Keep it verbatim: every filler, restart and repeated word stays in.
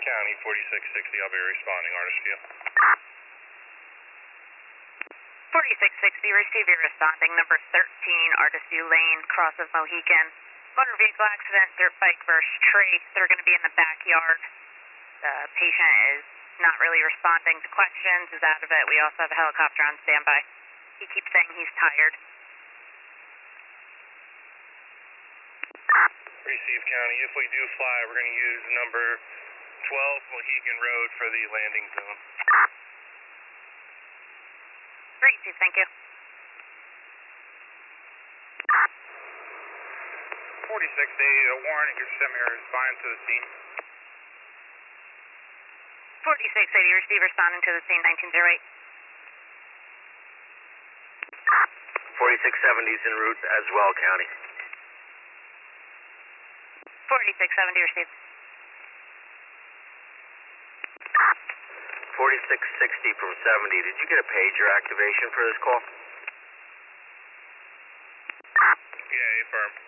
County, forty-six sixty, I'll be responding, Artist View. forty-six sixty, receive your responding, number thirteen, Artist View Lane, cross of Mohican. Motor vehicle accident, dirt bike versus trace. They're going to be in the backyard. The patient is not really responding to questions, is out of it. We also have a helicopter on standby. He keeps saying he's tired. Receive County, if we do fly, we're going to use number twelve Mohican Road for the landing zone. Receive, thank you. forty-six eighty to Warren, you can send me a responding to the scene. forty-six eighty, receive responding to the scene, nineteen oh eight. forty-six seventy is en route as well, County. forty-six seventy, receive. forty-six sixty from seventy, did you get a pager activation for this call? Yeah, affirm.